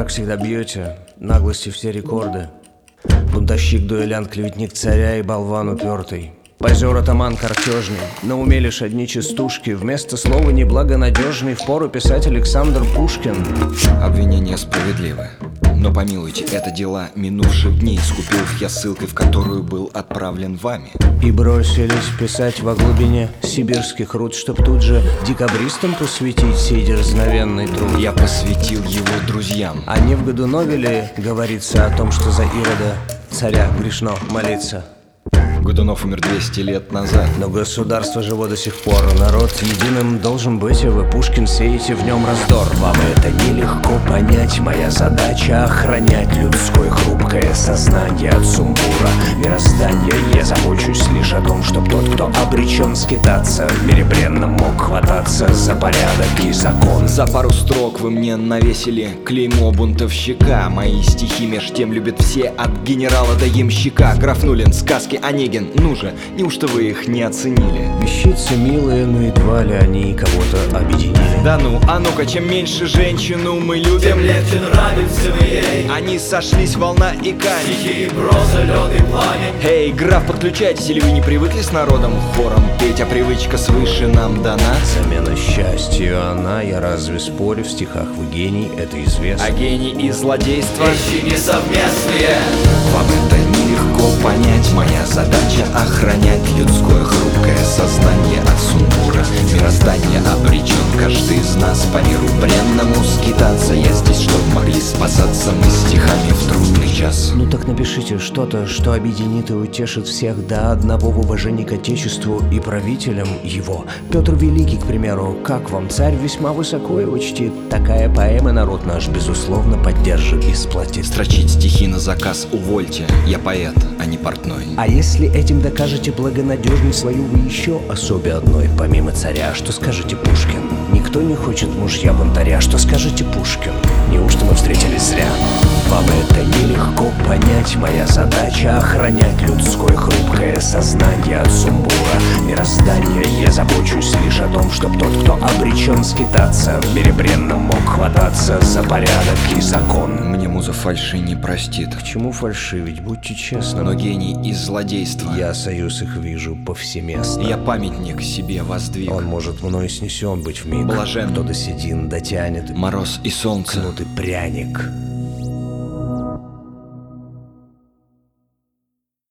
как всегда бьете, наглости все рекорды. Бунтовщик, дуэлянт, клеветник царя и болван упертый. Позер, атаман картежный, на уме лишь одни частушки. Вместо слова неблагонадежный впору писать Александр Пушкин. Обвинения справедливы, но помилуйте, это дела минувших дней. Скупил их я ссылкой, в которую был отправлен вами. И бросились писать во глубине сибирских руд, чтоб тут же декабристам посвятить сей дерзновенный труд. Я посвятил его друзьям. А не в Годунове ли говорится о том, что за Ирода царя грешно молиться? Годунов умер 200 лет назад. Но государство живо до сих пор. Народ единым должен быть, а вы, Пушкин, сеете в нем раздор. Вам это нелегко понять, моя задача — охранять людское хрупкое сознание от сумбура мироздания. Я забочусь лишь о том, чтоб тот, кто обречен скитаться, в мире бренном мог хвататься за порядок и закон. За пару строк вы мне навесили клеймо бунтовщика. Мои стихи меж тем любят все, от генерала до ямщика. Граф Нулин, сказки Онегин, ну же, неужто вы их не оценили? Вещицы милые, но едва ли они кого-то объединили. Да ну, а ну-ка, чем меньше женщину мы любим, тем легче нравимся мы ей. Они сошлись, волна и камень. Стихи, проза, лед и пламень. Эй, граф, подключайтесь, или вы не привыкли с народом хором петь, а привычка свыше нам дана? Замена счастью она, я разве спорю, в стихах вы гений, это известно. А гений и злодейство? Вещи несовместные. Вам это нелегко понять, моя задача — охранять людское хрупкое сознание от сумбура мироздания. Обречен каждый из нас по миру бренному скитаться. Я здесь, чтоб могли спасаться мы стихами в трудный час. Ну так напишите что-то, что объединит и утешит всех до одного в уважении к Отечеству и правителям его. Петр Великий, к примеру, как вам, царь весьма высоко его чтит. Такая поэма народ наш, безусловно, поддержит и сплотит. Строчить стихи на заказ увольте, я поэт, а не портной. А если этим докажете благонадежность свою вы еще особе одной, помимо царя, что скажете, Пушкин? Никто не хочет мужья бунтаря, что скажете, Пушкин? Неужто мы встретились зря? Вам это нелегко понять, моя задача — охранять людское хрупкое сознание от сумбура мироздания. Я забочусь лишь о том, чтоб тот, кто обречен скитаться, в мире бренном мог хвататься за порядок и закон. Мне муза фальши не простит. К чему фальшивить, будьте честны. Но гений и злодейство, Я союз их вижу повсеместно. я памятник себе воздвиг. Он может мной снесен быть вмиг. Блажен. Кто до седин дотянет, Мороз и солнце, кнут и пряник.